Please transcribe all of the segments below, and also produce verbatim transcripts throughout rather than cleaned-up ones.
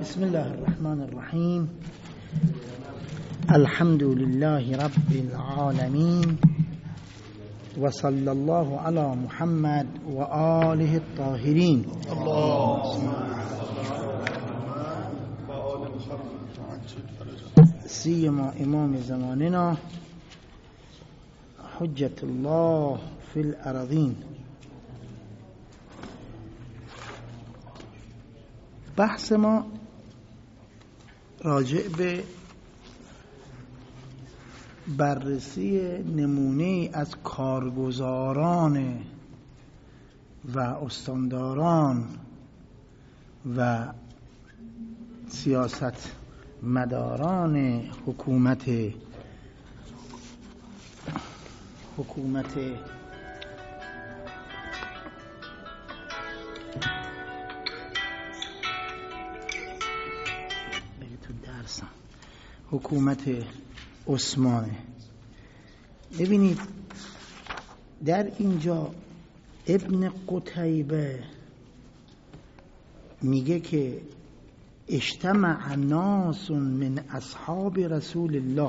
بسم الله الرحمن الرحيم. الحمد لله رب العالمين، وصلى الله على محمد وآله الطاهرين. سيما امام زماننا حجة الله في الأراضين. بحث ما راجع به بررسی نمونه از کارگزاران و استانداران و سیاست مداران حکومت حکومت حکومت عثمانه. ببینید در اینجا ابن قتیبه میگه که اجتمع ناس من اصحاب رسول الله،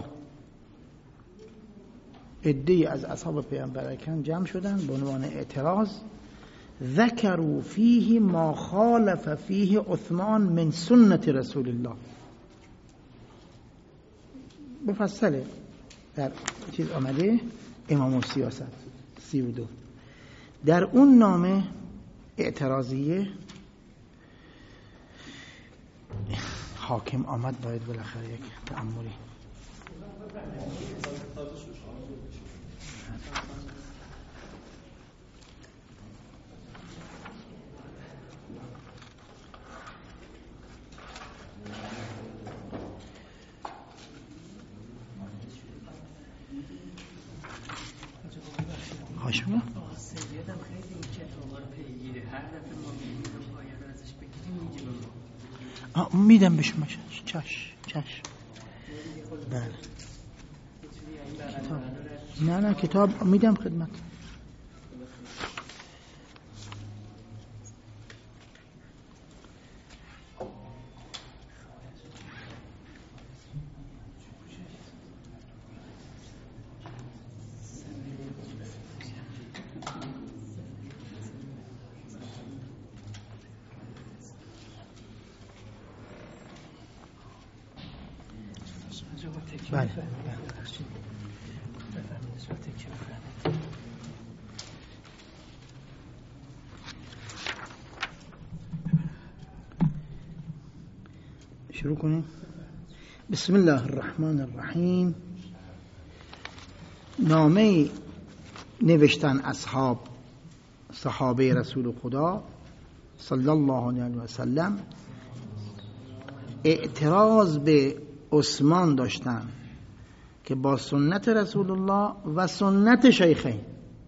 عده‌ای از اصحاب پیامبر اکرم جمع شدن به عنوان اعتراض. ذکروا فیه ما خالف فیه عثمان من سنت رسول الله. مفصله در چیز آمده امام السیاست سی و دو. در اون نامه اعتراضیه حاکم آمد، باید بالاخره یک تأملی. هاشم میدم به شما. چش چش بله کتاب. نه نه کتاب میدم خدمت. بله شروع کنیم. بسم الله الرحمن الرحیم. نامه نوشتن اصحاب صحابه رسول خدا صلی الله علیه و سلم اعتراض به عثمان داشتن که با سنت رسول الله و سنت شیخین،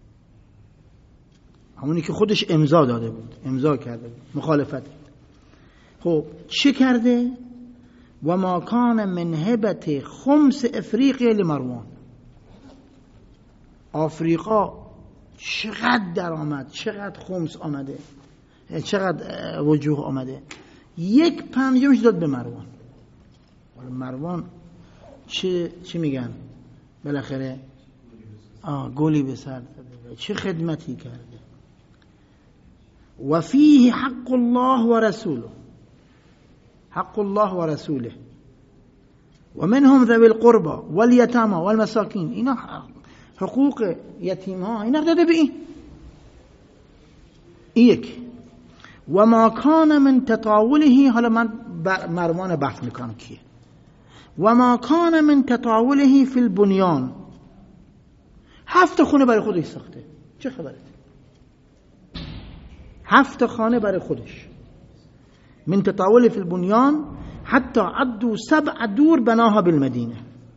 همونی که خودش امضا داده بود، امضا کرده بود، مخالفت. خب چه کرده؟ و ما کان من هبت خمس افریقیا لمروان. آفریقا چقدر در آمد، چقدر خمس آمده، چقدر وجوه آمده، یک پنجمش داد به مروان. مروان چه چی میگن بالاخره آه گلی به سر داده، چه خدمتی کرده. و فیه حق الله و رسوله، حق الله و رسوله و منهم ذوی القربى والیتامى والمساکین. اینا حقوق یتیم ها اینا داده به این. یک و ما کان من تطاوله. حالا من مروان بحث میکنم کیه. و ما کان من تطاوله فی البنیان. هفت خونه برای خودش ساخته. چه خبره؟ هفت خانه برای خودش. من تطاوله فی البنیان حتی عدوا سبع دور بناها بالمدینه.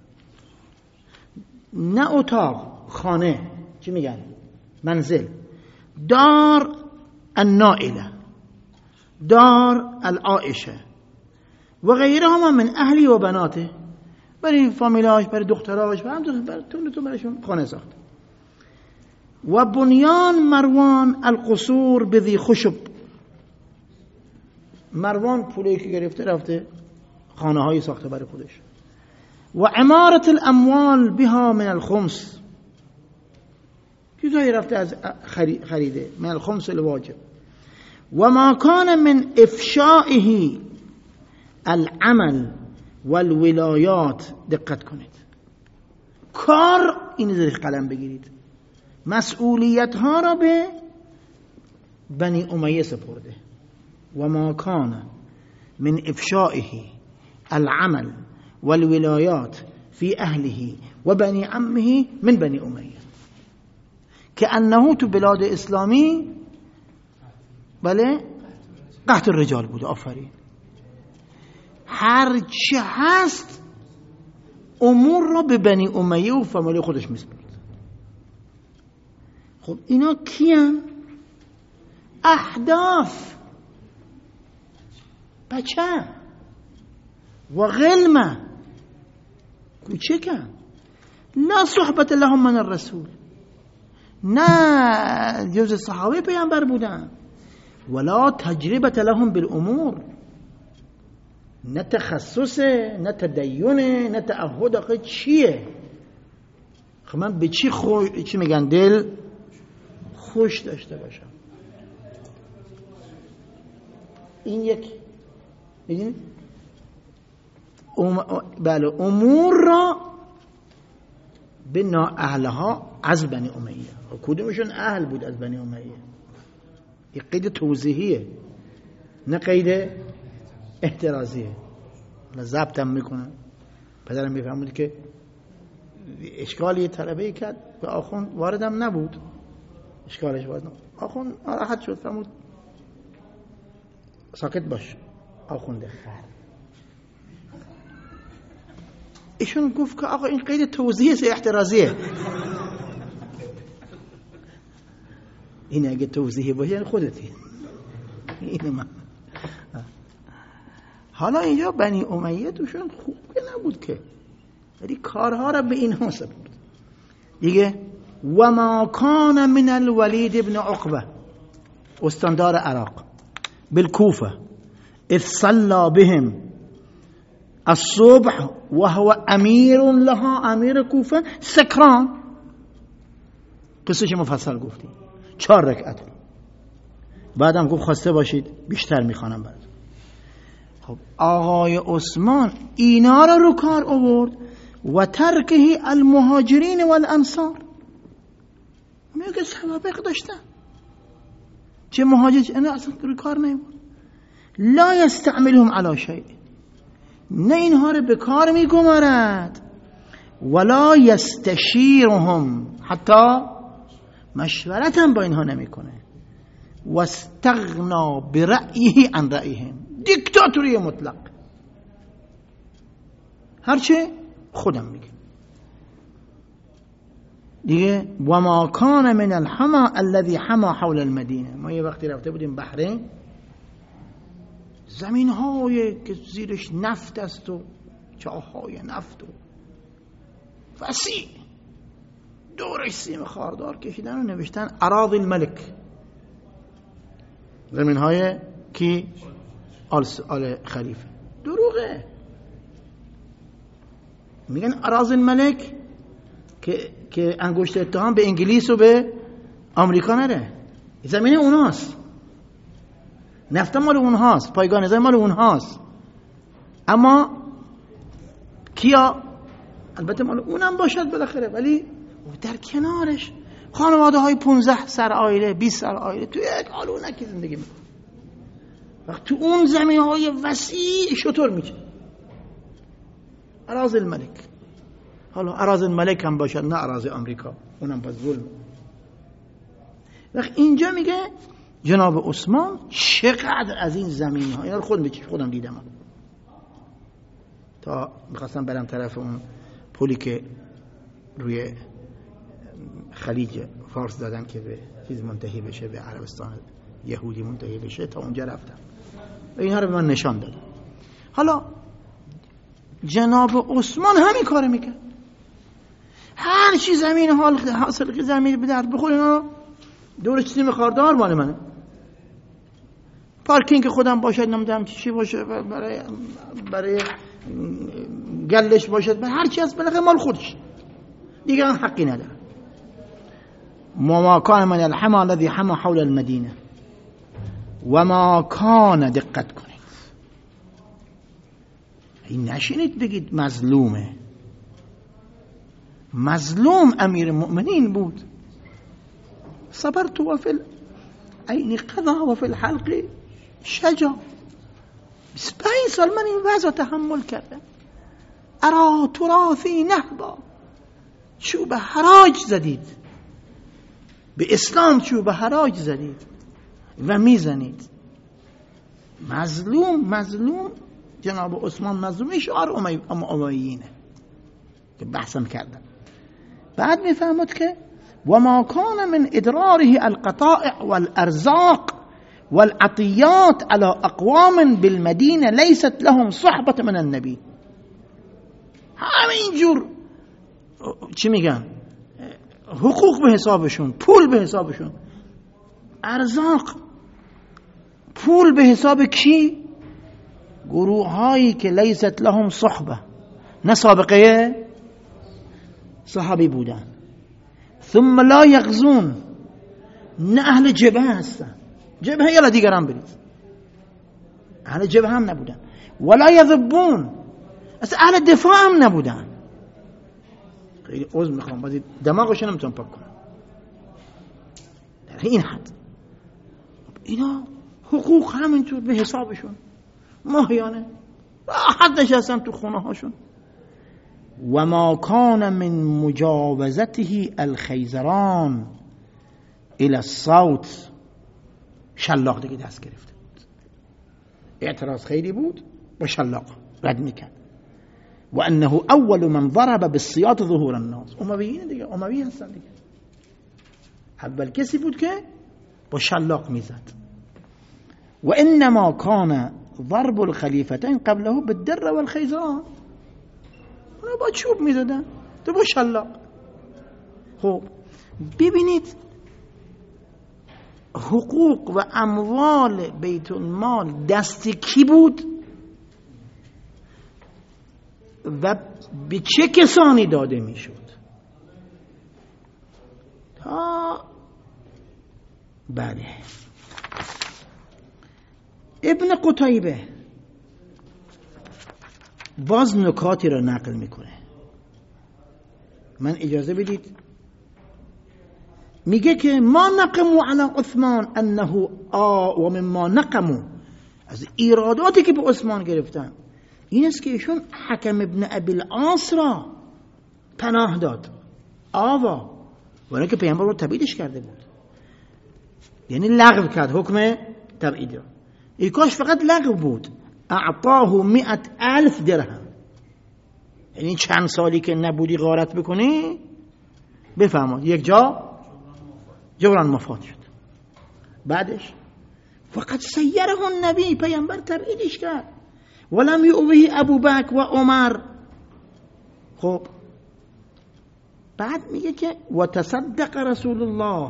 نه اتاق، خانه، چی میگن؟ منزل. دار النائله، دار العائشه و غیرها من اهلی و بناته، برای فامیلاش، برای دختراش، برای طول تو برایشون خانه ساخت. و بنیان مروان القصور بذی خشب مروان پولی که گرفته رفته خانه هایی ساخته برای خودش. و عمارت الاموال بها من الخمس، چیزایی رفته از خریده من الخمس الواجب. و ما کان من افشائه العمل والولایات، دقت کنید کار، این زیر قلم بگیرید، مسئولیت ها را به بنی امیه سپرده. و ما کان من افشائه العمل والولایات في اهله و بنی عمه من بنی امیه، که انه تو بلاد اسلامی بله قحط الرجال بوده. آفرین. هر چه هست امور را به بنی امیه و فامیل خودش میسپرد. خب اینا کیان؟ احداث، بچه و غلمه، کوچکن. لا صحبت لهم من الرسول، نه جز صحابه پیامبر بودن. ولا تجربه لهم بالامور، نه تخصصه، نه تدینه، نه تعهد. آخه چیه؟ خب من به چی خوش، چی میگن، دل خوش داشته باشم. این یک ببینید ام... بله امور را به نااهلها از بنی امیه. کدومشون اهل بود از بنی امیه؟ یک قید توضیحیه، نه قید احترازیه. حالا ضبطم میکنن. پدرم میفهمید که اشکال یه طلبه کرد به آخوند، واردم نبود، اشکالش وارد نبود. آخوند ناراحت شد، فرمود ساکت باش آخونده خر. ایشون گفت که آقا این قید توضیحیه سه احترازیه. این اگه توضیحی باشه یعنی خودتی. این من حالا اینجا بنی امیه توشون خوب که نبود که، ولی کارها را به اینها سپرد دیگه. و ما کان من الولید ابن عقبه، استاندار عراق، بالکوفه، اذ صلى بهم الصبح وهو امیر لها، امیر کوفه، سکران. قصهش مفصل گفتیم، چهار رکعت. بعدم گفت خواسته باشید بیشتر میخوانم براتون. خب آقای عثمان اینا رو رو کار آورد. و ترکه المهاجرین والانصار، میگه که سوابق داشتن، چه مهاجر انا اصلا رو کار نمیبود. لا یستعملهم علی شیء، نه اینها رو به کار میگمارد. ولا یستشیرهم، حتی مشورت هم با اینها نمیکنه. واستغنا برأیه عن رأیهم، دیکتاتوری مطلق، هرچه خودم میگه دیگه. و ما کان من الحما الذي حما حول المدینه، ما یه وقتی رفته بودیم بحرین، زمین های که زیرش نفت است و چاهای نفت و وسیع، دورش سیم خاردار کشیدن و نوشتن اراضی الملک، زمین های کی؟ آل, آل خلیفه. دروغه. میگن اراضی الملک که که انگشت اتهام به انگلیس و به آمریکا نره، زمین اوناست، نفت مال اونهاست، پایگاه نظام مال اونهاست. اما کیا؟ البته مال اونم باشد بالاخره، ولی در کنارش خانواده های پونزده سر آیله، بیست سر آیله تو یک آلونکی زندگی میکنه. وقت تو اون زمین های وسیع شطور میشه اراضی الملک. حالا اراضی الملک هم باشد، نه اراضی آمریکا، اونم باز ظلم. وقت اینجا میگه جناب عثمان چقدر از این زمین ها، اینا رو خود میچ خودم دیدم، تا میخواستم برم طرف اون پلی که روی خلیج فارس دادن که به چیز منتهی بشه، به عربستان یهودی منتهی بشه، تا اونجا رفتم و اینها رو به من نشان داد. حالا جناب عثمان همین کار میکرد، هر چی زمین حال حاصل که زمین به درد بخور اینا دورش چیزی مخاردار مال منه. پارکینگ خودم باشد، نمیدونم چی باشه، برای برای گلش باشد، برای هر چی از بالاخره مال خودش دیگه حقی نداره. وما كان من الحمى الذي حمى حول المدينه وما كان، دقت کنید این نشینید بگید مظلومه. مظلوم امیر المؤمنین بود. صبرت وفي العين قضا وفي الحلق شجا. بیست و پنج سال من این وضع تحمل کردم. ارا تراثی نهبا، چوب حراج زدید به اسلام، چوب حراج زدید و میزنید. مظلوم مظلوم جناب عثمان مظلوم شعار امویینه که بحثم کردم. بعد میفهمد که وما كان من ادراره القطائع والارزاق والعطيات على اقوام بالمدينه ليست لهم صحبه من النبي. همین جور چی میگن، حقوق به حسابشون، پول به حسابشون، ارزاق، پول به حساب کی؟ گروه هایی که لیست لهم صحبه، نه سابقه صحابی بودن، ثم لا یغزون، نه اهل جبهه هستن. جبهه یلا دیگران برید، اهل جبهه هم نبودن. ولا یذبون، اصلا اهل دفاع هم نبودن. خیلی عذر میخوام، بعضی دماغشون نمیتونم پاک کنم در این حد. اینا حقوق همینطور به حسابشون، ماهیانه راحت نشستن تو خونه هاشون. و ما کان من مجاوزته الخیزران الى الصوت، شلاق دیگه دست گرفته بود. اعتراض خیلی بود، با شلاق رد میکرد. و انه اول من ضرب بالسیاط ظهور الناس. امویین دیگه، اموی هستن دیگه. اول کسی بود که با شلاق میزد. و انما کان ضرب الخلیفتین قبله بالدر والخیزران. اونا با چوب میزدن، تو با شلاق. خب ببینید حقوق و اموال بیت المال دست کی بود و به چه کسانی داده میشد؟ تا بله ابن قتیبه باز نکاتی را نقل میکنه. من اجازه بدید، میگه که ما نقموا علی عثمان انه آ و مما نقموا، از ایراداتی که به عثمان گرفتن این است که ایشون حکم ابن ابی العاص را پناه داد، آوا، ولی که پیامبر رو تبعیدش کرده بود، یعنی لغو کرد حکم تبعید را. ای کاش فقط لغو بود. اعطاه مئت الف درهم، یعنی چند سالی که نبودی غارت بکنی بفرماد یک جا جبران مفاد شد. بعدش فقط سیره النبی، پیامبر تبعیدش کرد. ولم یؤوه ابو بکر و عمر. خب بعد میگه که و تصدق رسول الله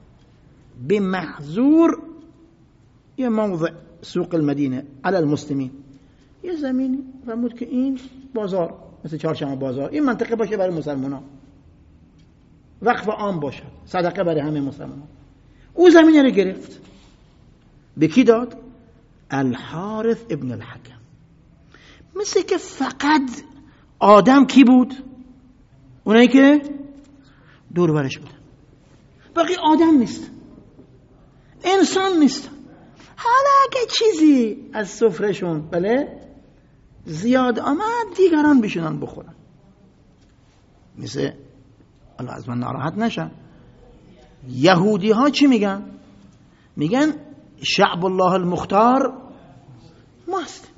بمحظور، یه موضع سوق المدینه علی المسلمین، یه زمینی فرمود که این بازار مثل چهارشنبه بازار این منطقه باشه برای مسلمانان، وقف عام باشه، صدقه برای همه مسلمانان. او زمینه رو گرفت. به کی داد؟ الحارث ابن الحکم. مثل که فقط آدم کی بود؟ اونایی که دور برش بودن، باقی آدم نیست، انسان نیست. حالا اگه چیزی از سفرشون بله زیاد آمد دیگران بشونن بخورن. مثل الله از من ناراحت نشن، یهودی ها چی میگن؟ میگن شعب الله المختار ماست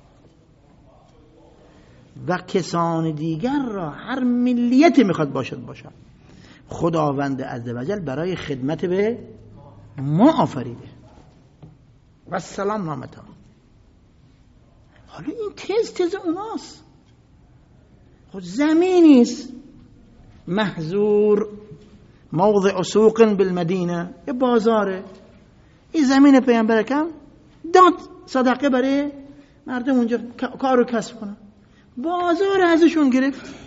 و کسان دیگر را هر ملیت میخواد باشد باشد خداوند عزوجل برای خدمت به ما آفریده و سلام نامتا. حالا این تز تز اوناست. خود زمینیست محظور موضع سوق بالمدینه، یه بازاره، این زمین پیامبر کم داد صدقه برای مردم اونجا کار رو کسب کنن. بازار ازشون گرفت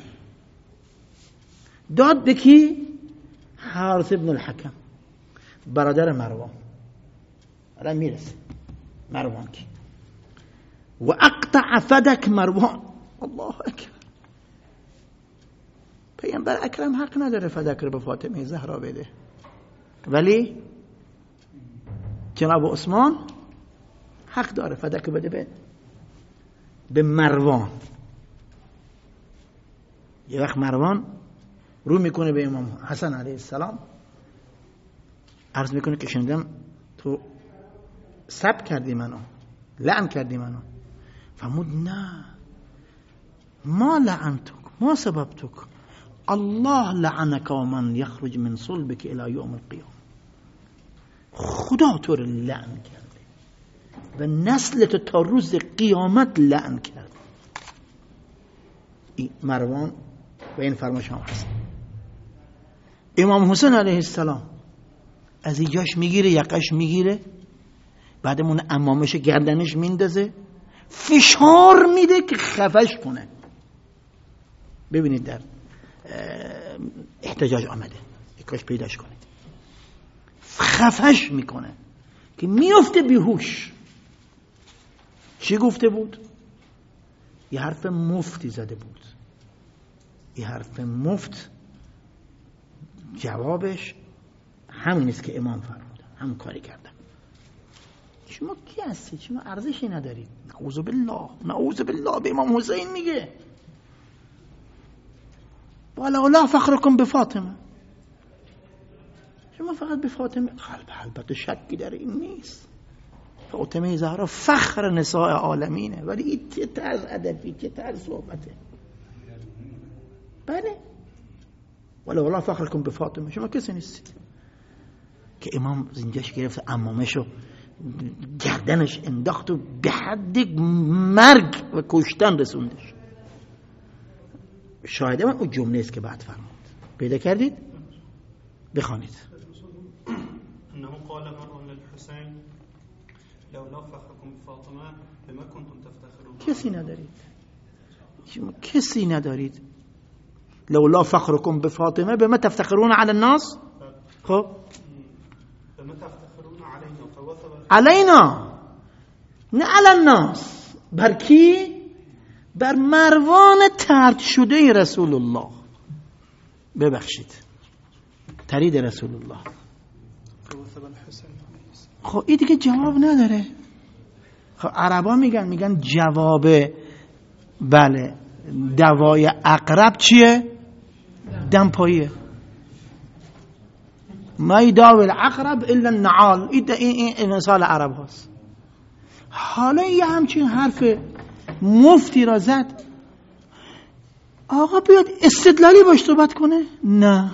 داد به کی؟ حارث ابن الحکم برادر مروان. الان میرسه مروان کی و اقطع فدک مروان. الله اکبر. پیامبر اکرم حق نداره فدک رو به فاطمه زهرا بده، ولی جناب عثمان حق داره فدک بده به به مروان. یه وقت مروان رو میکنه به امام حسن علیه السلام، عرض میکنه که شنیدم تو سب کردی منو، لعن کردی منو. فرمود نه، ما لعنتک ما سببتک، الله لعنک و من یخرج من صلبک الى یوم القیامه. خدا تو رو لعن کرده و نسل تو تا روز قیامت لعن کرده. مروان و این فرمایش هم هست. امام حسین علیه السلام از اینجاش میگیره، یقش میگیره، بعدمون امامش گردنش میندازه، فشار میده که خفش کنه. ببینید در احتجاج آمده، یکاش پیداش کنید، خفش میکنه که میفته بیهوش. چی گفته بود؟ یه حرف مفتی زده بود. یه حرف مفت جوابش همین است که امام فرمودن، همون کاری کردن. شما کی هستی؟ شما ارزشی ندارید. نعوذ بالله، نعوذ بالله. به امام حسین میگه ولولا فخرکم بفاطمه، شما فقط به فاطمه. البته شکی در این نیست، فاطمه زهرا فخر نساء عالمینه، ولی این چه طرز ادبی، چه طرز صحبته. بله ولولا فخرکم بفاطمه، شما کسی نیستید. که امام زنجش گرفت، امامشو گردنش انداخت و به حد مرگ و کشتن رسوندش. شاهده من اون جمله است که بعد فرمود. پیدا کردید؟ بخوانید. انه قال مرء للحسین لولا فخركم بفاطمه بما كنتم تفتخرون. کسی ندارید، شما کسی ندارید. لولا فخركم بفاطمه بما تفتخرون على الناس. خب بما تفتخرون علينا فوثب علینا، نه علی الناس. بر کی؟ بر مروان طرد شده رسول الله. ببخشید، ترید رسول الله. خب این دیگه جواب نداره. خب عربا میگن میگن جواب بله دوای عقرب چیه؟ دمپاییه. ما یداوی العقرب الا النعال. این این مثال عرب هاست. حالا یه همچین حرف مفتی را زد، آقا بیاد استدلالی باش صحبت کنه؟ نه،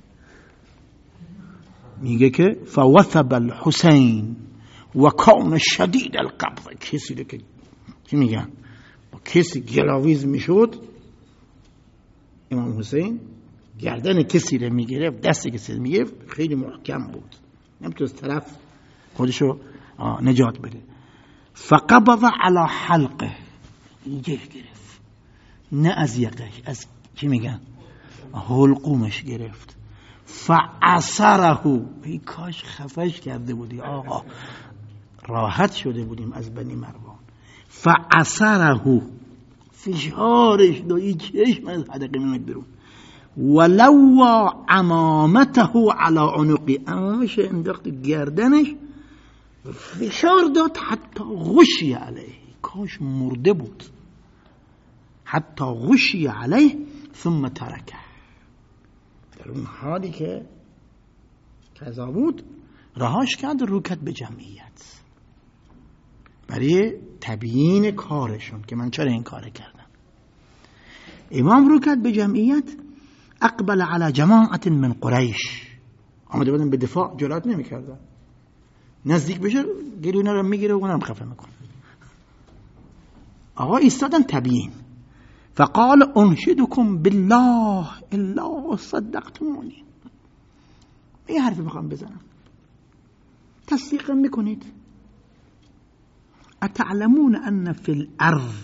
میگه که فوثب الحسین و کان شدید القبض. کسی که چی میگن با کسی گلاویز میشد، امام حسین گردن کسی رو میگرفت، دست کسی رو میگرفت، خیلی محکم بود، نمیتونست طرف خودشو نجات بده. فقبض على حلقه، اینجا گرفت، نه از یقش، از چی میگن حلقومش گرفت. فعصره، ای کاش خفش کرده بودی آقا، راحت شده بودیم از بنی مروان. فعصره، فشارش دو، ای چشم از حدقه میمد برون. ولو عمامته على عنقی، امامش انداخت گردنش، فشار داد حتی غشی علیه، کاش مرده بود. حتی غشی علیه ثم ترکه. در اون حالی که قضا بود رهاش کرد، رو کرد به جمعیت برای تبیین کارشون که من چرا این کار کردم. امام رو کرد به جمعیت. اقبل على جماعت من قریش، آمده بودن به دفاع، جرأت نمی کردن. نزدیک بشه گلونا رو میگیره و اونم خفه میکنه. آقا ایستادن تبیین. فقال انشدكم بالله الا صدقتمونی. یه حرفی میخوام بزنم، تصدیقم میکنید؟ اتعلمون ان فی الارض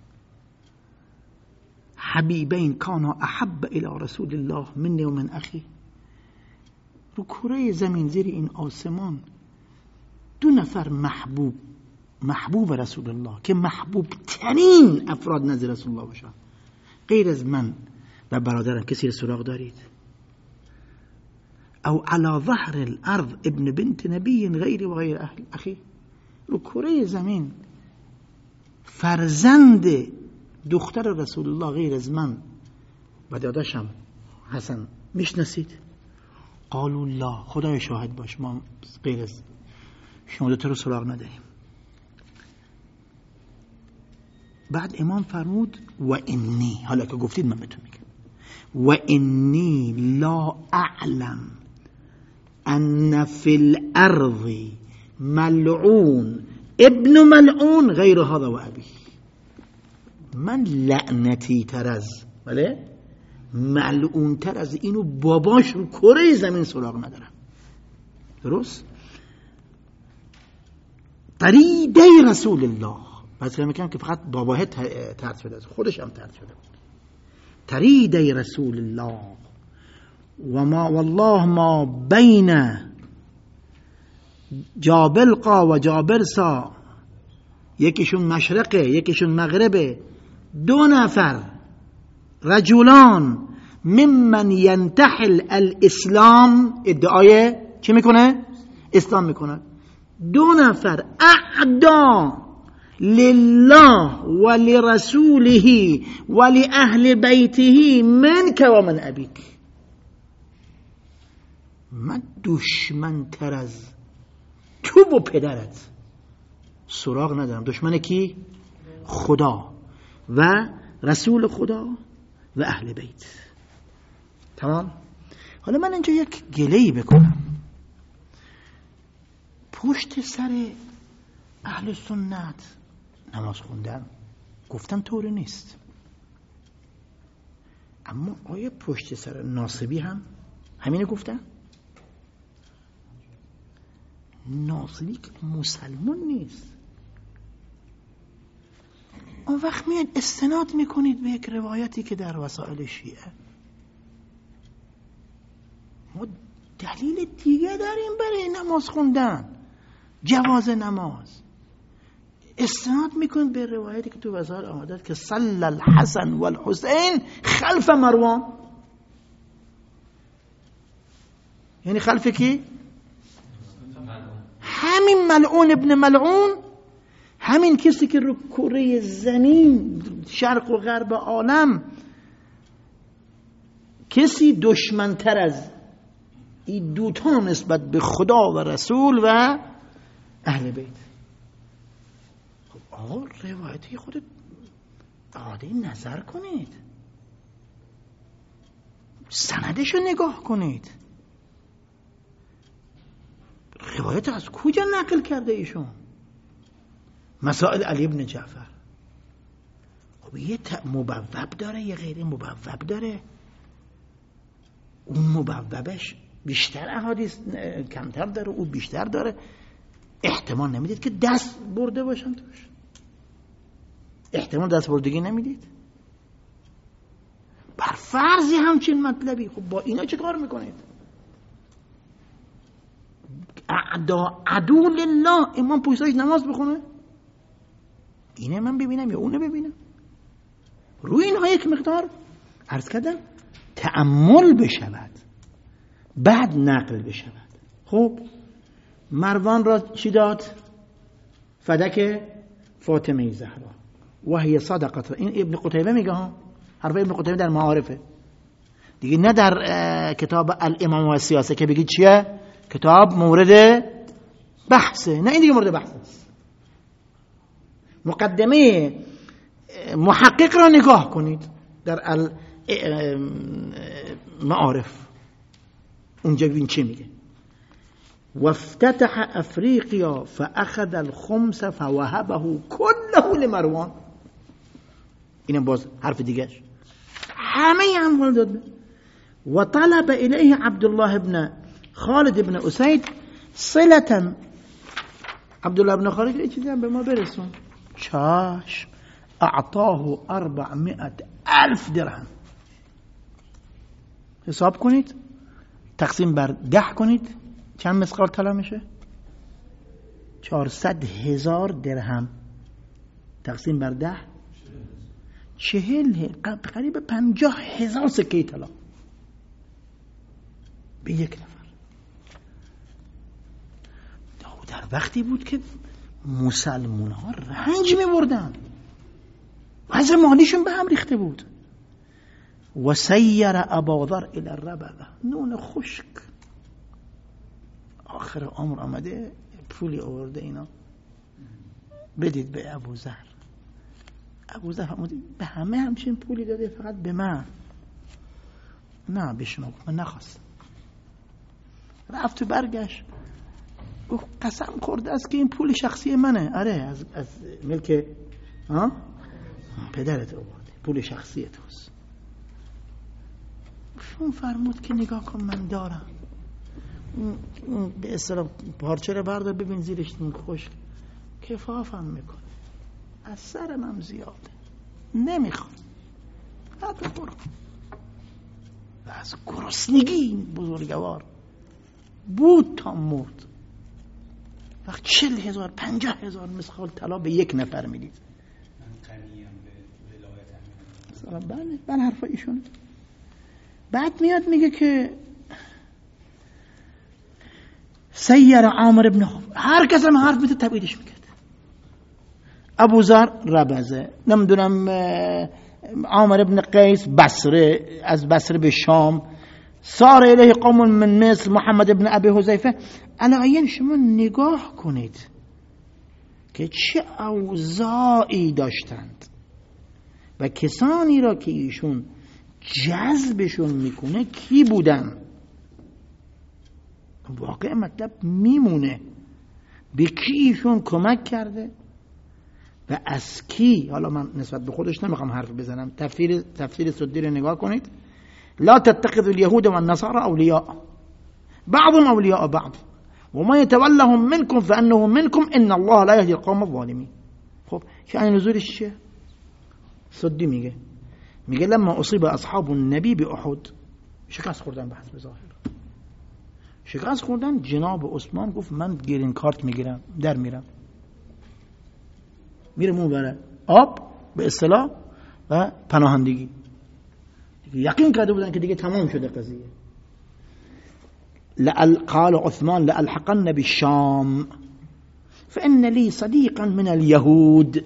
حبیبین کانا احب الى رسول الله منی و من اخی. رو کره زمین زیر این آسمان دو نفر محبوب محبوب رسول الله که محبوب ترین افراد نزد رسول الله باشن، غیر از من و برادرم کسی رو سراغ دارید؟ او على ظهر الارض ابن بنت نبی غیر و غیر اخی. رو کره زمین فرزند دختر رسول الله غیر از من و داداشم حسن میشناسید؟ قالوا لا، خدای شاهد باش ما غیر از شما دوتا رو سراغ نداریم. بعد امام فرمود و انی، حالا که گفتید من بهتون میگم، و انی لا اعلم ان فی الارض ملعون ابن ملعون غیر هذا و ابی. من لعنتی تر از بله ملعون تر از اینو باباش رو کره زمین سراغ ندارم. درست؟ طریده رسول الله، پس که میگم که فقط باباه طرد شده است، خودش هم طرد شده بود. طریده رسول الله و ما والله ما بین جابلقا و جابرسا، یکیشون مشرقه یکیشون مغربه، دو نفر رجلان ممن ینتحل الاسلام، ادعای چی میکنه؟ اسلام میکنه. دو نفر اعدا لله و لرسوله و لأهل بیته منک و من ابیک. من دشمن تر از تو و پدرت سراغ ندارم. دشمن کی؟ خدا و رسول خدا و اهل بیت. تمام؟ حالا من اینجا یک گله‌ای بکنم. پشت سر اهل سنت نماز خوندن گفتم طوری نیست، اما آیا پشت سر ناصبی هم همینه گفتن؟ ناصبی که مسلمان نیست. اون وقت میاد استناد میکنید به یک روایتی که در وسائل شیعه. ما دلیل دیگه داریم برای نماز خوندن، جواز نماز. استناد میکنید به روایتی که تو وسائل آمده که صلی الحسن والحسین خلف مروان. یعنی خلف کی؟ همین ملعون ابن ملعون، همین کسی که رو کره زمین شرق و غرب عالم کسی دشمنتر از این دوتا نسبت به خدا و رسول و اهل بیت. خب آقا روایتی خودت عادی نظر کنید، سندشو نگاه کنید، روایت از کجا نقل کرده ایشون؟ مسائل علی ابن جعفر. خب یه مبوب داره یه غیر مبوب داره. اون مبوبش بیشتر احادیث کمتر داره، او بیشتر داره. احتمال نمیدید که دست برده باشن توش؟ احتمال دست بردگی نمیدید؟ بر فرضی همچین مطلبی، خب با اینا چه کار میکنید؟ اعدا عدو لله، امام پویسایش نماز بخونه؟ اینه من ببینم یا اونه ببینم؟ روی اینها یک مقدار عرض کردم تأمل بشود، بعد نقل بشود. خب مروان را چی داد؟ فدک فاطمه زهرا و هی صدقت. این ابن قتیبه میگه ها، حرف ابن قتیبه در معارفه دیگه، نه در کتاب الامام و سیاسه که بگید چیه؟ کتاب مورد بحثه، نه این دیگه مورد بحثه. مقدمه محقق را نگاه کنید در المعارف، اونجا ببین چه میگه. وافتتح افریقیا فاخذ الخمس فوهبه كله لمروان. اینم باز حرف دیگهش، همه اموال داد. و طلب الیه عبدالله ابن خالد ابن اسید صلة عبدالله بن خالد یه چیزی هم به ما برسون. چشم. اعطاه اربعمائة الف درهم. حساب کنید، تقسیم بر ده کنید، چند مسقال طلا میشه؟ چهارصد هزار درهم تقسیم بر ده چهل، قریب پنجاه هزار سکه طلا به یک نفر. در وقتی بود که مسلمان ها رنج می بردن، وضع مالیشون به هم ریخته بود. و سیر اباذر الى الربذه، نون خشک. آخر عمر آمده پولی آورده اینا بدید به ابوذر. ابوذر فرمود به همه همچین پولی داده، فقط به من نه. بشنو، من نخواستم. رفت تو برگشت گفت قسم خورده است که این پول شخصی منه. آره از, از ملک ها پدرت آورده، پول شخصی توست. شون فرمود که نگاه کن من دارم. به اصطلاح پارچه رو بردار ببین زیرش این خشک، کفافم میکنه، از سرم هم زیاده، نمیخوام. حتی برو. و از گرسنگی بزرگوار بود تا مرد. وقت چل هزار پنجاه هزار مسخال طلا به یک نفر میدید. من قنیم به ولایت امین. بله بله حرف ایشونه. بعد میاد میگه که سیر عامر ابن خوف، هر کس هم حرف میده تبعیدش میکرد. ابوذر ربزه، نمیدونم عامر ابن قیس بصره، از بصره به شام، سار الیه قوم من مصر، محمد ابن ابی حذیفه. علایین شما نگاه کنید که چه اوضاعی داشتند و کسانی را که ایشون جذبشون میکنه کی بودن. واقع مطلب میمونه به کی ایشون کمک کرده و از کی. حالا من نسبت به خودش نمیخوام حرف بزنم، تفسیر تفسیر سدی رو نگاه کنید. لا تتخذوا اليهود والنصارى اولیاء بعضهم اولیاء بعض وما يتولهم منكم فانه منكم ان الله لا يهدي القوم الظالمين. خب شأن نزولش چیه؟ سدی میگه میگه لما اصیب اصحاب النبی به احد، شکست خوردن به حسب ظاهر، شکست خوردن. جناب عثمان گفت من گرین کارت میگیرم، در میرم، میرم اون بره آب به اصطلاح و پناهندگی. یقین کرده بودن که دیگه تمام شده قضیه. لأل قال عثمان لألحقن بالشام فإن لي صديقا من اليهود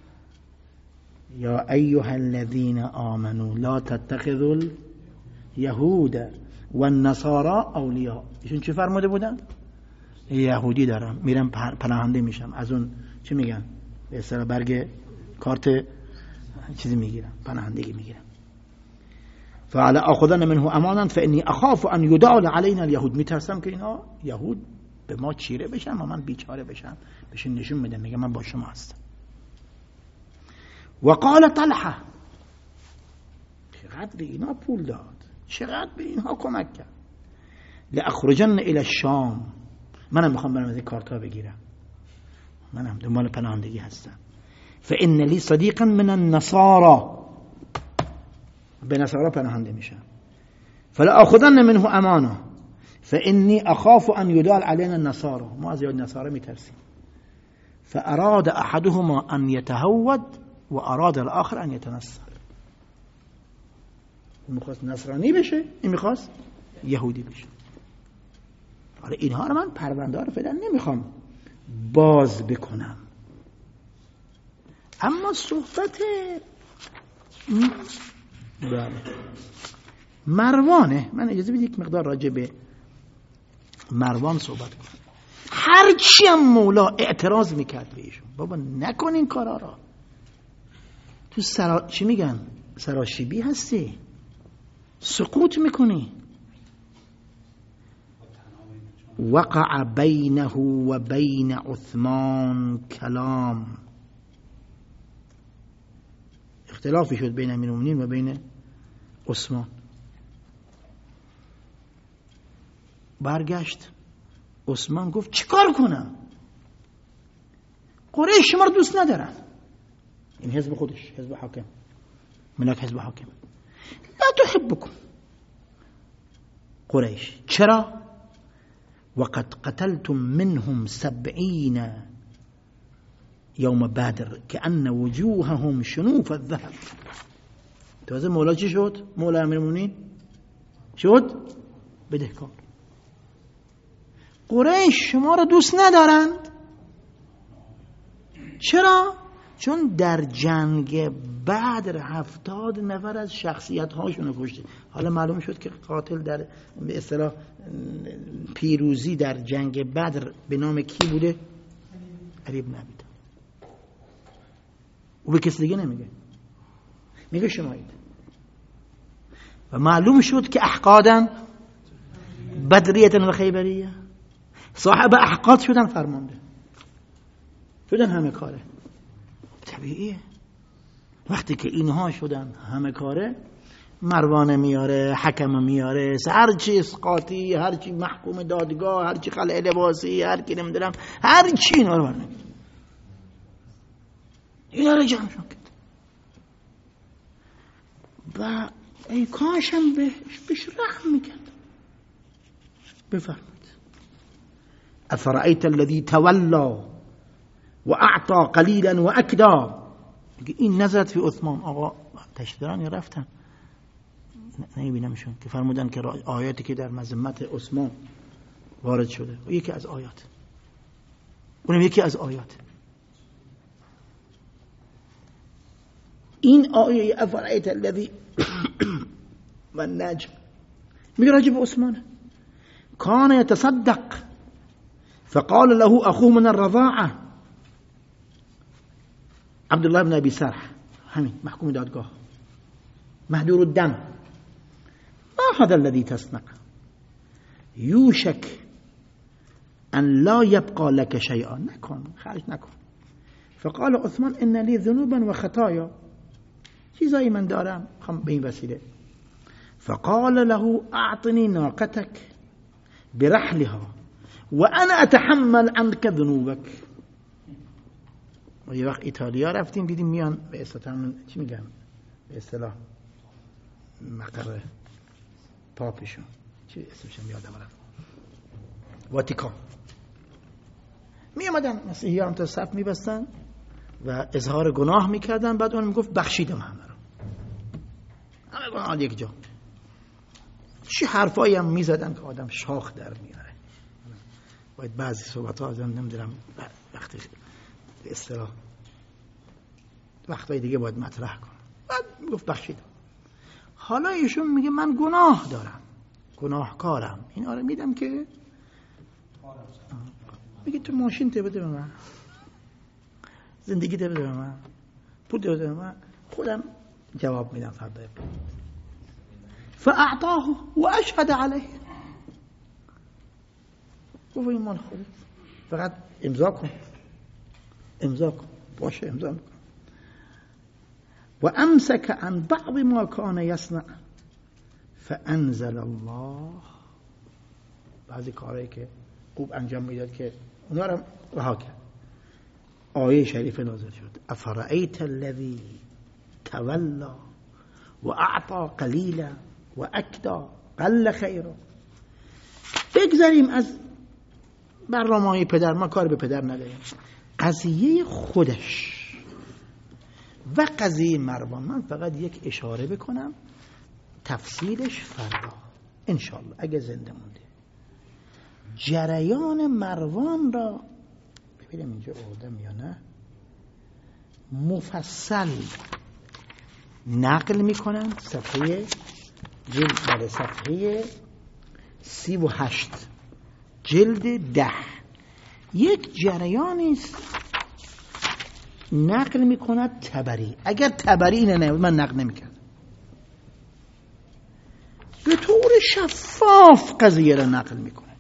يا أيها الذين آمنوا لا تتخذوا اليهود والنصارى أولياء. ایشون چه فرموده بودن؟ یهودی دارم، میرم پناهنده میشم، از اون چی میگن به اصطلاح برگ کارت چیزی میگیرم، پناهندگی میگیرم. فعلى اخذن منه امانا فاني اخاف ان يدال علينا اليهود. میترسم که اینا یهود به ما چیره بشن و من بیچاره بشم. بشین نشون میدم میگم من با شما هستم. وقال طلحه، چقدر اینا پول داد، چقدر به اینها کمک کرد. لاخرجن الى الشام، منم میخوام برم از این کارتا بگیرم، منم دنبال پناهندگی هستم. فان لي صديقا من النصارى، به نصارا پناهنده میشم. فلا اخذن منه امانه فاني اخاف ان يدال علينا النصارى، ما از یاد نصارا میترسیم. فاراد احدهما ان يتهود واراد الاخر ان يتنصر. این میخواست نصرانی بشه، این میخواست یهودی بشه. حالا اینها رو من پرونده رو فعلا نمیخوام باز بکنم، اما صحبت بله مروانه. من اجازه بدید یک مقدار راجع به مروان صحبت کنم. هرچی هم مولا اعتراض میکرد به ایشون، بابا نکن این کارا را، تو سرا... چی میگن سراشیبی هستی، سقوط میکنی. وقع بینه و بین عثمان کلام، اختلافی شد بین امیرالمومنین و بین عثمان. برگشت عثمان گفت چیکار کنم؟ قریش شما رو دوست ندارن. این حزب خودش، حزب حاکم، ملاک حزب حاکم. لا تحبكم قریش. چرا؟ وقد قتلتم منهم سبعین یوم بدر كأن وجوههم شنوف الذهب. تازه مولا چی شد؟ مولا امیرالمومنین شد بدهکار. قریش شما رو دوست ندارند. چرا؟ چون در جنگ بدر هفتاد نفر از شخصیت هاشون رو کشته. حالا معلوم شد که قاتل در به اصطلاح پیروزی در جنگ بدر به نام کی بوده؟ علی بن ابی طالب. او به کسی دیگه نمیگه، میگه شمایید. و معلوم شد که احقادن بدریتن و خیبریه، صاحب احقاد شدن، فرمانده شدن، همه کاره. طبیعیه وقتی که اینها شدن همه کاره، مروان میاره، حکم میاره، هر چی اسقاطی، هر چی محکوم دادگاه، هر چی خلع لباسی، هر کی نمیدونم هر چی اینا رو برنه اینا رو جمع شد. و ای کاشم بهش بهش رحم میکرد. بفرمید افرأیت الذی تولا و اعطا قلیلا و اکدا. این نظرت فی عثمان. آقا تشدرانی رفتن نمیبینمشون که فرمودن که آیاتی که در مذمت عثمان وارد شده و یکی از آیات، اونم یکی از آیات این آیه افرأیت الذی و نجم میگه راجع به عثمان. کان یتصدق فقال له اخوه من الرضاعه عبدالله بن ابی سرح، همین محکوم دادگاه، مهدور الدم. ما هذا الذي تصنع یوشک ان لا يبقى لك شيئا. نکن، خرج نکن. فقال عثمان ان لي ذنوبا و خطايا، چیزایی من دارم خم به این وسیله. فقال له اعطني ناقتك برحلها و انا اتحمل عنك ذنوبك. و یه وقت ایتالیا رفتیم دیدیم میان به اصطلاح چی میگم به اصطلاح مقر پاپشون چی اسمشم یادم رفت، واتیکان. می اومدن مسیحیان تا صف میبستن و اظهار گناه میکردن، بعد اون میگفت بخشیدم همه رو، همه گناه یک جا. چی حرفایی هم میزدن که آدم شاخ در میاره. باید بعضی صحبت ها آدم نمیدونم وقتی به اصطلاح وقتای دیگه باید مطرح کنم. بعد میگفت بخشیدم. حالا ایشون میگه من گناه دارم، گناهکارم، اینا رو میدم که میگه تو ماشین ته بده به من، زندگی ته بده به من، پول ته بده به من، خودم جواب میدم فردا. فاعطاه و اشهد علیه. گفت این مال خودت، فقط امضا کن، امضا کن، باشه امضا کن. و امسک عن بعض ما کان یصنع فانزل الله. بعضی کارهایی که خوب انجام میداد که اونا رو رها کرد. آیه شریف نازل شد افرأیت الذی تولا و اعطا قلیلا و اکدا قل خیره. بگذاریم از برنامه‌های پدر، ما کار به پدر نداریم. قضیه خودش و قضیه مروان من فقط یک اشاره بکنم، تفصیلش فردا انشالله اگه زنده مونده. جریان مروان را ببینیم اینجا آدم یا نه مفصل نقل میکنن. صفحه جلد بله صفحه سی و هشت جلد ده یک جریانی نقل میکند طبری. اگر طبری اینه نه من نقل نمیکرد. به طور شفاف قضیه را نقل میکنه.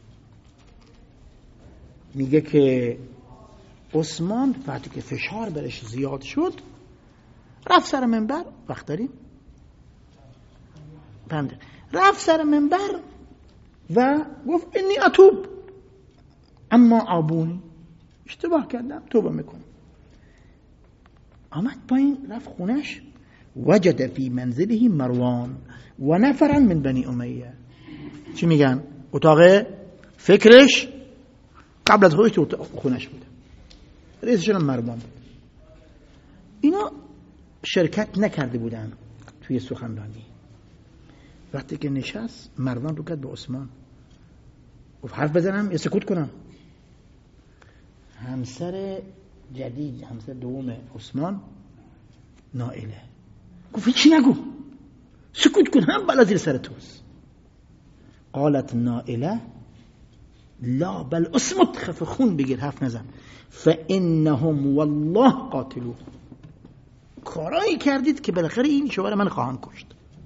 میگه که عثمان وقتی که فشار برش زیاد شد رفت سر منبر، وقت داریم بنده، رفت سر منبر و گفت انی اتوب اما آبونی، اشتباه کردم توبه میکنم. آمد پایین رفت خونش، وجد فی منزله مروان و نفرا من بنی امیه. چی میگن؟ اتاق فکرش قبل از خودش تو خونش بوده، رئیسشون هم مروان بود. اینا شرکت نکرده بودن توی سخنرانی. وقتی که نشست مروان رو کرد به عثمان، گفت حرف بزنم یا سکوت کنم؟ همسر جدید، همسر دوم عثمان، نائله، گفت چی نگو، سکوت کن، هم بلا زیر سر توست. قالت نائله لا بل اسمت، خف خون بگیر، حرف نزن. فانهم والله قاتلوه، کارایی کردید که بالاخره این شوهر من خواهند کشت.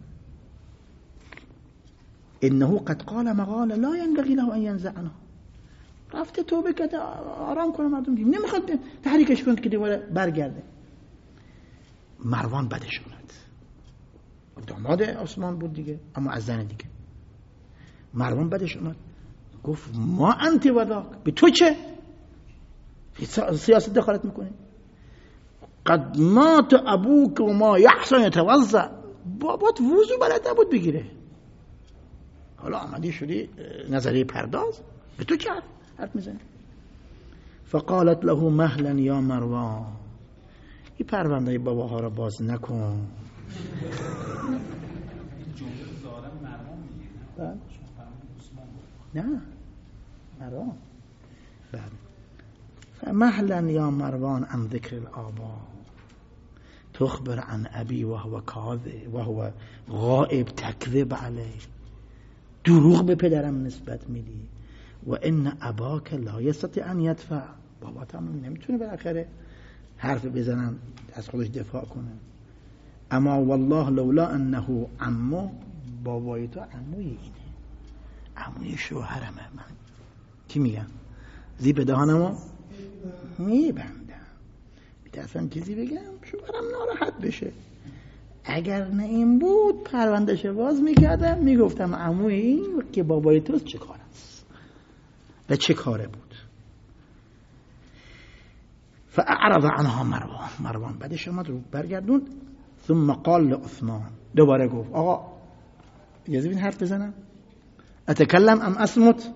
انه قد قال مقال لا ينبغي له ان ينزعنه، رفته توبه کرده آرام کنه، مردم دیم نمیخواد تحریکش کنه که دوباره برگرده. مروان بدش اومد، داماد عثمان بود دیگه، اما از زن دیگه. مروان بدش اومد، گفت ما انت وذاک، به تو چه؟ سیاست دخالت میکنه؟ قد مات ابوک و ما یحسن یتوضا، بابات وضو بلد نبود بگیره، حالا آمدی شدی نظریه پرداز، به تو چه حرف میزنی؟ فقالت له مهلا یا مروان، این پرونده باباها را باز نکن. نه مروان. فمهلا یا مروان عن ذکر الآبا تخبر عن ابی وهو کاذب وهو غائب تکذب علیه، دروغ به پدرم نسبت میدی. و ان اباک لا یستطیع ان یدفع، بابات هم نمیتونه بالاخره حرف بزنن از خودش دفاع کنه. اما والله لولا انه عمو، بابای تو عموی اینه، عموی شوهرمه. من چی میگم؟ زیب دهانمو میبندم، میترسم چیزی بگم شوهرم ناراحت بشه. اگر نه این بود پروندهش باز میکردم، میگفتم عموی این که بابای توست چه کار است و چه کاره بود. فاعرض عنها مروان، مروان بعدش اومد رو برگردون. ثم قال لعثمان، دوباره گفت آقا اجازه بدین حرف بزنم؟ اتکلم ام اصمت؟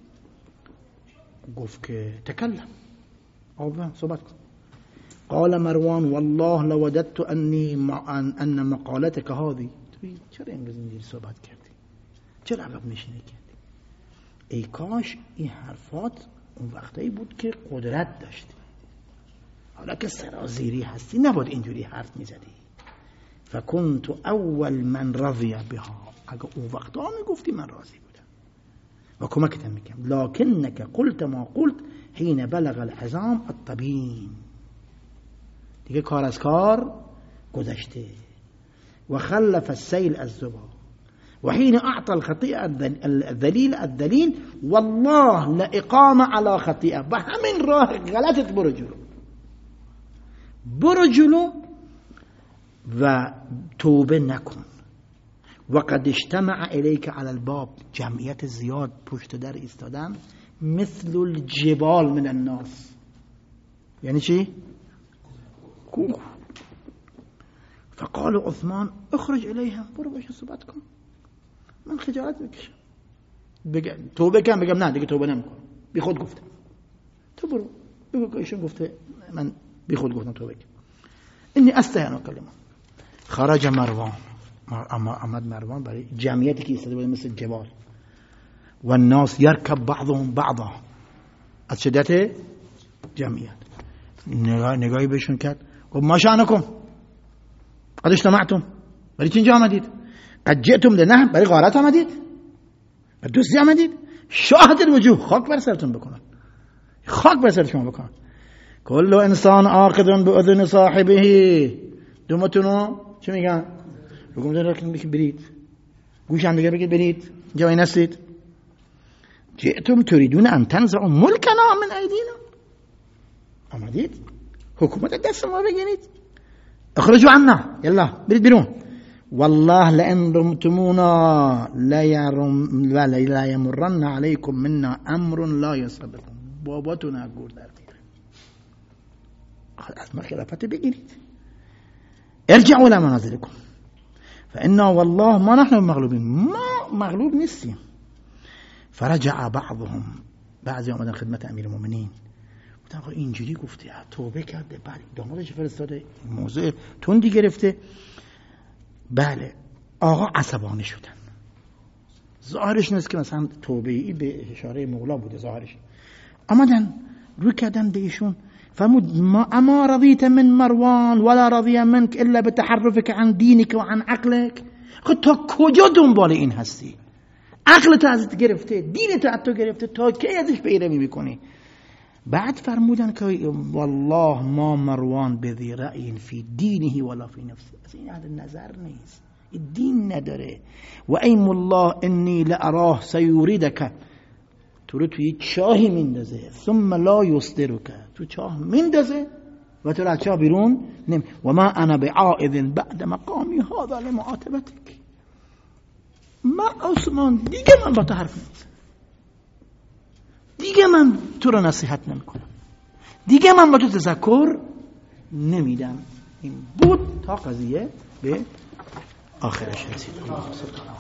گفت که تکلم، آقا صحبت کن. قال مروان والله لوددت انی ان مقالتك هذه، چرا امروز اینجوری صحبت کردی؟ چرا عقب نشینی کردی؟ ای کاش این حرفات اون وقتایی بود که قدرت داشتی، حالا که سرازیری هستی نباید اینجوری حرف میزدی. فکنت اول من رضی بها، اگه اون وقتا میگفتی من راضی بودم و کمکتم میکنم. لکنک قلت ما قلت حین بلغ العظام الطبین، دیگه کار از کار گذشته. و خلف السیل الزبا و حین اعطى الخطیئه الذلیل الذلیل والله لاقام على خطیئه، با همین راه غلطت برو جلو، برو جلو و توبه نکن. و قد اجتمع الیک علی الباب، جمعیت زیاد پشت در ایستادن، مثل الجبال من الناس. یعنی چی؟ کوه. فقال عثمان اخرج الیهم، برو باشه صحبت کن، من خجالت میکشم. بگم توبه کنم؟ بگم نه دیگه توبه نمیکنم، بی خود گفتم. تو برو بگو که ایشون گفته من بی خود گفتم توبه کنم. اینی استهانو کلمه. خرج مروان، اما آمد مروان برای جمعیتی که ایستاده بود مثل جبال. و الناس یرکب بعضهم بعضا، از شدت جمعیت نگاه نگاهی بهشون کرد، گفت ما شأنکم قد اجتمعتم، برای چی اینجا آمدید؟ قد جئتم لنهب، برای غارت آمدید؟ برای دزدی آمدید؟ شاهد الوجوه، خاک بر سرتون بکنن، خاک بر سر شما بکنن. کل انسان آخذ باذن صاحبه، دومتونو چه میگن؟ بگم دارم بگید برید، گوش هم دیگه بگید برید، اینجا وای نستید. جئتم تريدون ان تنزعوا ملكنا من ایدینا، آمدید حکومت دست ما بگیرید. اخرجوا عنا، یلا برید بیرون. والله لئن رمتمونا لا يرم لا يمرن عليكم منا امر لا يصبكم، باباتون گور در میره، از ما خلافت بگیرید، ارجعوا الى منازلكم فانا والله ما نحن مغلوبين، ما مغلوب نیستیم. فرجع بعضهم، بعضی آمدن خدمت امیر المؤمنین گفتن آقا اینجوری گفته، توبه کرده، بله دامادش فرستاده، موضوع تندی گرفته. بله آقا عصبانی شدن. ظاهرش نیست که مثلا توبه ای به اشاره مولا بوده، ظاهرش آمدن روی کردن به ایشون. فرمود ما اما رضیت من مروان ولا رضی منك الا بتحرفك عن دینك و عن عقلك. خود تا کجا دنبال این هستی؟ عقلت ازت گرفته، دینت از تو گرفته، تا کی ازش پیروی میکنی؟ بعد فرمودن که والله ما مروان بذی رأی فی دینه ولا فی نفسه، از این اهل نظر نیست، دین نداره. و ایم الله انی لاراه سیوردک، تو رو توی چاهی میندازه، ثم لا یصدرک، تو چاه میندازه و تو را چاه بیرون نمی. و ما انا بعائذ بعد مقامی هذا لمعاتبتک، ما عثمان دیگه من با تو حرف نمیزنم، دیگه من تو رو نصیحت نمیکنم، دیگه من با تو تذکر نمیدم. این بود تا قضیه به آخرش رسید.